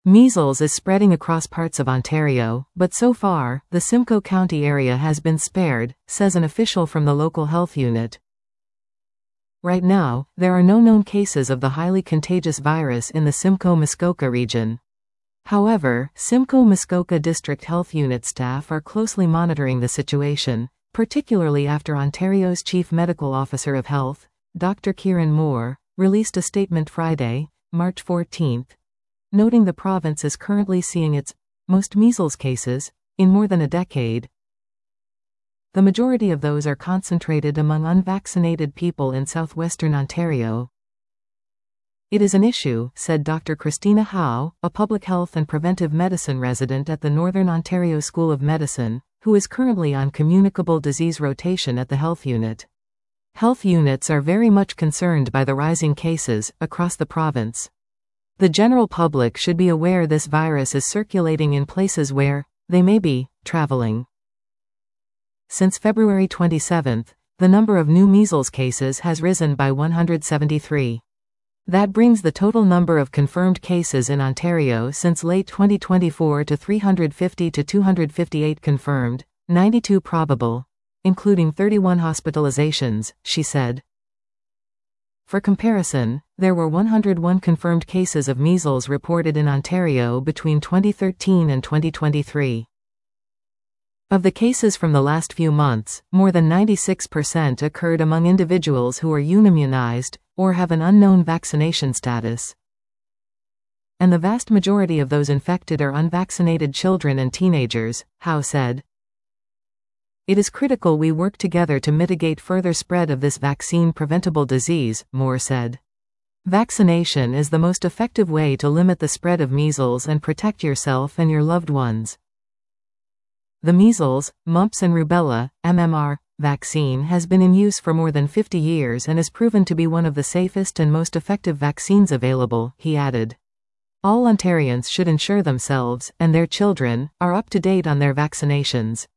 Measles is spreading across parts of Ontario, but so far, the Simcoe County area has been spared, says an official from the local health unit. Right now, there are no known cases of the highly contagious virus in the Simcoe-Muskoka region. However, Simcoe-Muskoka District Health Unit staff are closely monitoring the situation, particularly after Ontario's Chief Medical Officer of Health, Dr. Kieran Moore, released a statement Friday, March 14, noting the province is currently seeing its most measles cases in more than a decade. The majority of those are concentrated among unvaccinated people in southwestern Ontario. It is an issue, said Dr. Christina Howe, a public health and preventive medicine resident at the Northern Ontario School of Medicine, who is currently on communicable disease rotation at the health unit. Health units are very much concerned by the rising cases across the province. The general public should be aware this virus is circulating in places where they may be traveling. Since February 27, the number of new measles cases has risen by 173. That brings the total number of confirmed cases in Ontario since late 2024 to 350 to 258 confirmed, 92 probable, including 31 hospitalizations, she said. For comparison, there were 101 confirmed cases of measles reported in Ontario between 2013 and 2023. Of the cases from the last few months, more than 96% occurred among individuals who are unimmunized or have an unknown vaccination status. And the vast majority of those infected are unvaccinated children and teenagers, Howe said. It is critical we work together to mitigate further spread of this vaccine-preventable disease, Moore said. Vaccination is the most effective way to limit the spread of measles and protect yourself and your loved ones. The measles, mumps and rubella, MMR, vaccine has been in use for more than 50 years and is proven to be one of the safest and most effective vaccines available, he added. All Ontarians should ensure themselves, and their children, are up to date on their vaccinations.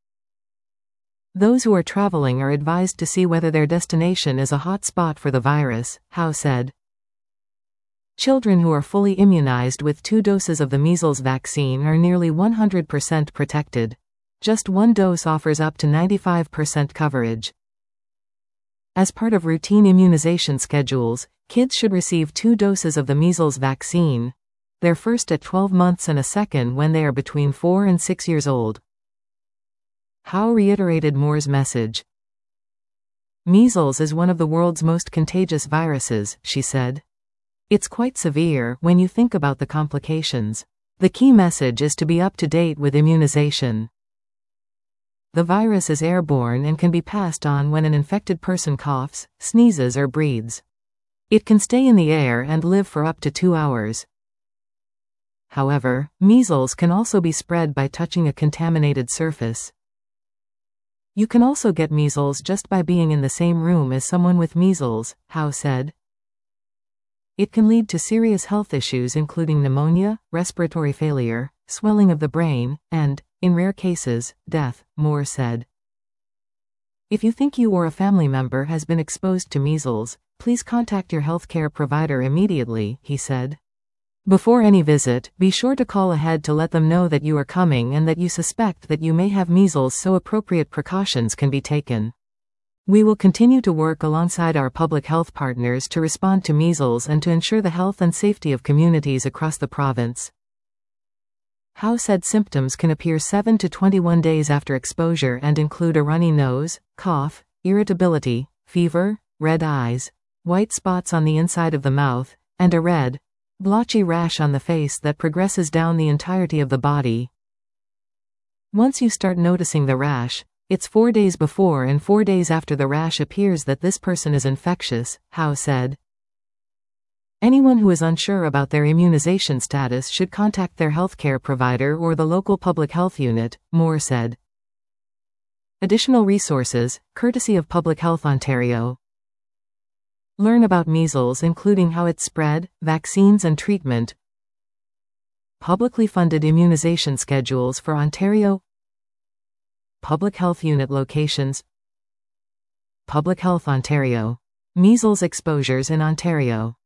Those who are traveling are advised to see whether their destination is a hot spot for the virus, Howe said. Children who are fully immunized with 2 doses of the measles vaccine are nearly 100% protected. Just 1 dose offers up to 95% coverage. As part of routine immunization schedules, kids should receive 2 doses of the measles vaccine, their first at 12 months and a second when they are between 4 and 6 years old. Howe reiterated Moore's message. Measles is one of the world's most contagious viruses, she said. It's quite severe when you think about the complications. The key message is to be up to date with immunization. The virus is airborne and can be passed on when an infected person coughs, sneezes or breathes. It can stay in the air and live for up to 2 hours. However, measles can also be spread by touching a contaminated surface. You can also get measles just by being in the same room as someone with measles, Howe said. It can lead to serious health issues including pneumonia, respiratory failure, swelling of the brain, and, in rare cases, death, Moore said. If you think you or a family member has been exposed to measles, please contact your healthcare provider immediately, he said. Before any visit, be sure to call ahead to let them know that you are coming and that you suspect that you may have measles so appropriate precautions can be taken. We will continue to work alongside our public health partners to respond to measles and to ensure the health and safety of communities across the province. Howe said symptoms can appear 7 to 21 days after exposure and include a runny nose, cough, irritability, fever, red eyes, white spots on the inside of the mouth, and a red, blotchy rash on the face that progresses down the entirety of the body. Once you start noticing the rash, it's 4 days before and 4 days after the rash appears that this person is infectious, Howe said. Anyone who is unsure about their immunization status should contact their healthcare provider or the local public health unit, Moore said. Additional resources, courtesy of Public Health Ontario. Learn about measles including how it's spread, vaccines and treatment. Publicly funded immunization schedules for Ontario. Public Health Unit locations. Public Health Ontario. Measles exposures in Ontario.